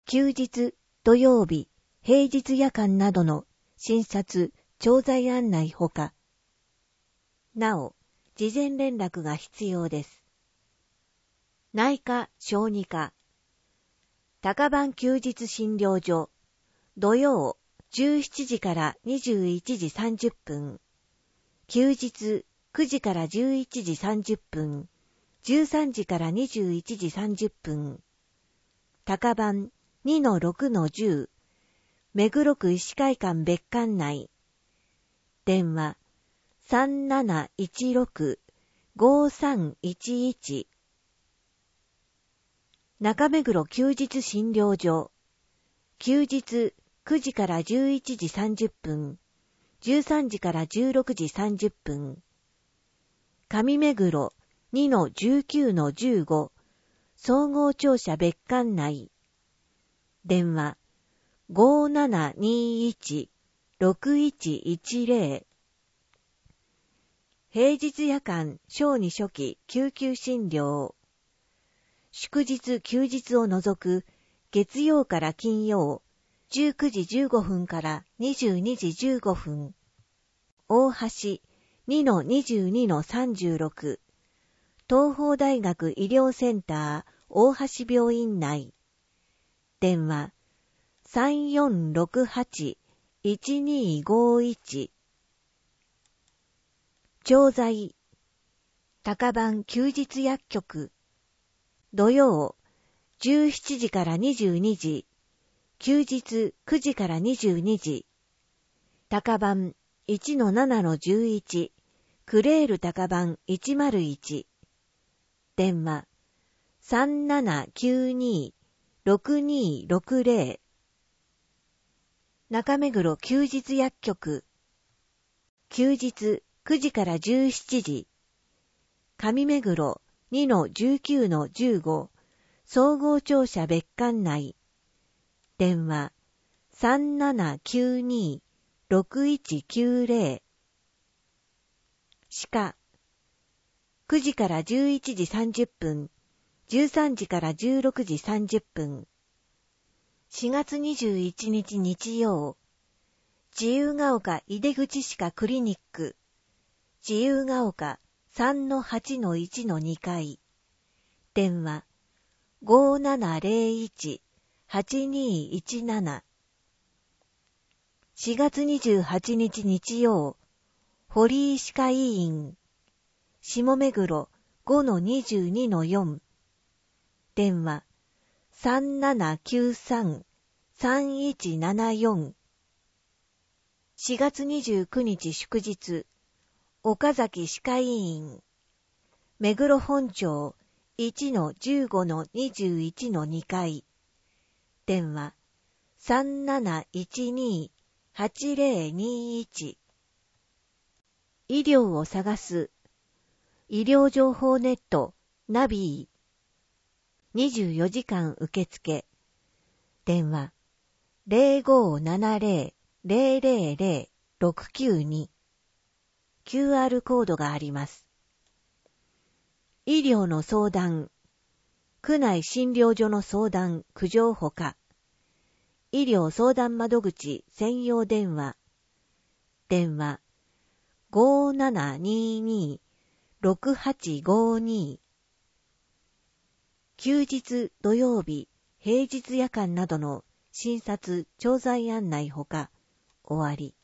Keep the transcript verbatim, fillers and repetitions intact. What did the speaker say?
休日、土曜日、平日夜間などの診察、調剤案内ほか、なお、事前連絡が必要です。内科・小児科、高番休日診療所、土曜じゅうしちじからにじゅういちじさんじゅっぷん、休日くじからじゅういちじさんじゅっぷん、じゅうさんじからにじゅういちじさんじゅっぷん、高番 にのろくのじゅう、目黒区医師会館別館内、電話 さんなないちろく ごさんいちいち、中目黒休日診療所、休日くじからじゅういちじさんじゅっぷん、じゅうさんじからじゅうろくじさんじゅっぷん、上目黒 にのじゅうきゅうのじゅうご、総合庁舎別館内、電話 ごななにいちろくいちいちゼロ、平日夜間小児初期救急診療、祝日休日を除く月曜から金曜じゅうくじじゅうごふんからにじゅうにじじゅうごふん、大橋 にのにじゅうにのさんじゅうろく、東邦大学医療センター大橋病院内、電話 さんよんろくはちいちにごいち、調剤、高番休日薬局、土曜じゅうしちじからにじゅうにじ、休日くじからにじゅうにじ、高番 いちのななのじゅういち、クレール高番いちまるいち、電話 さんななきゅうにろくにろくゼロ、中目黒休日薬局、休日くじからじゅうしちじ、上目黒 にのじゅうきゅうのじゅうご、総合庁舎別館内、電話 さんななきゅうにろくいちきゅうゼロ、歯科、くじからじゅういちじさんじゅっぷん、じゅうさんじからじゅうろくじさんじゅっぷん、しがつにじゅういちにち日曜、自由が丘井出口歯科クリニック、自由が丘 さんのはちのいちのにかい、電話 ごななゼロいちはちにいちなな、しがつにじゅうはちにち日曜、堀井歯科医院、下目黒 ごのにじゅうにのよん、電話 さんななきゅうさんさんいちななよん、しがつにじゅうくにち祝日、岡崎歯科医院、目黒本町 いちのじゅうごのにじゅういちのにかい、電話 さんなないちにはちゼロにいち、医療を探す、医療情報ネット、ナビー、にじゅうよじかん受付、電話 ゼロごななゼロ ゼロゼロゼロ ろくきゅうに、キューアール コードがあります。医療の相談、区内診療所の相談、苦情ほか、医療相談窓口専用電話、電話 ごななににろくはちごに、休日土曜日、平日夜間などの診察調剤案内ほか、終わり。